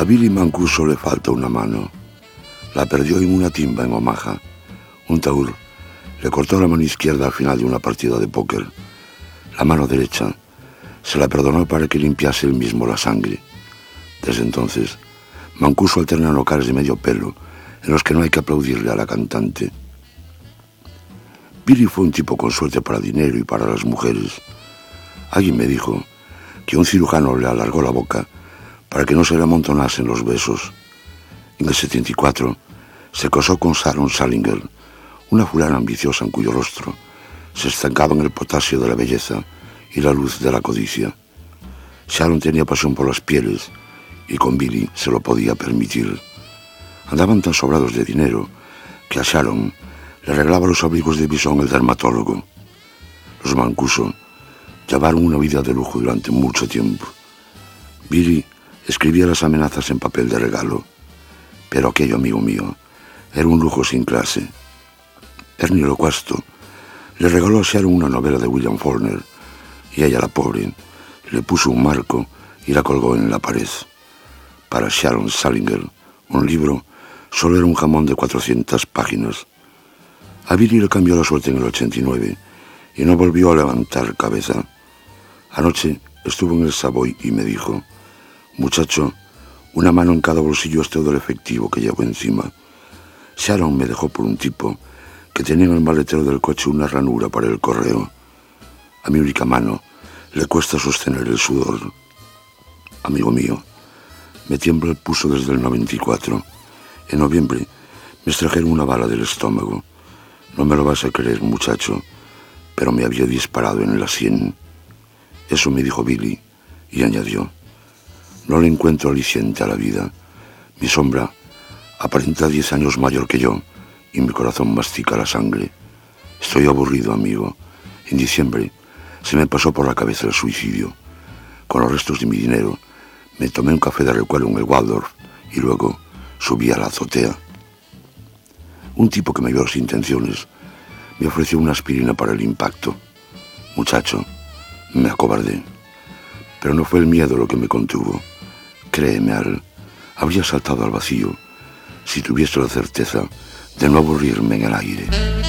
Billy Mancuso le falta una mano. La perdió en una timba en Omaha. Un taur le cortó la mano izquierda al final de una partida de póker. La mano derecha se la perdonó para que limpiase él mismo la sangre. Desde entonces, Mancuso alterna locales de medio pelo en los que no hay que aplaudirle a la cantante. Billy fue un tipo con suerte para dinero y para las mujeres. Alguien me dijo que un cirujano le alargó la boca para que no se le amontonasen los besos. En el 74 se casó con Sharon Salinger, una fulana ambiciosa en cuyo rostro se estancaba en el potasio de la belleza y la luz de la codicia. Sharon tenía pasión por las pieles y con Billy se lo podía permitir. Andaban tan sobrados de dinero que a Sharon le arreglaba los abrigos de bisón el dermatólogo. Los Mancuso llevaron una vida de lujo durante mucho tiempo. Billy escribía las amenazas en papel de regalo, pero aquello, amigo mío, era un lujo sin clase. Ernie Locuasto le regaló a Sharon una novela de William Faulkner y ella, la pobre, le puso un marco y la colgó en la pared. Para Sharon Salinger, un libro solo era un jamón de 400 páginas. A Billy le cambió la suerte en el 89 y no volvió a levantar cabeza. Anoche estuvo en el Savoy y me dijo: muchacho, una mano en cada bolsillo es todo el efectivo que llevo encima. Sharon me dejó por un tipo que tenía en el maletero del coche una ranura para el correo. A mi única mano le cuesta sostener el sudor. Amigo mío, me tiembla el pulso desde el 94. En noviembre me extrajeron una bala del estómago. No me lo vas a creer, muchacho, pero me había disparado en la sien. Eso me dijo Billy y añadió: no le encuentro aliciente a la vida. Mi sombra aparenta 10 años mayor que yo y mi corazón mastica la sangre. Estoy aburrido, amigo. En diciembre se me pasó por la cabeza el suicidio. Con los restos de mi dinero me tomé un café de recuelo en el Waldorf y luego subí a la azotea. Un tipo que me vio las intenciones me ofreció una aspirina para el impacto. Muchacho, me acobardé. Pero no fue el miedo lo que me contuvo. Créeme, Al, habría saltado al vacío si tuviese la certeza de no aburrirme en el aire.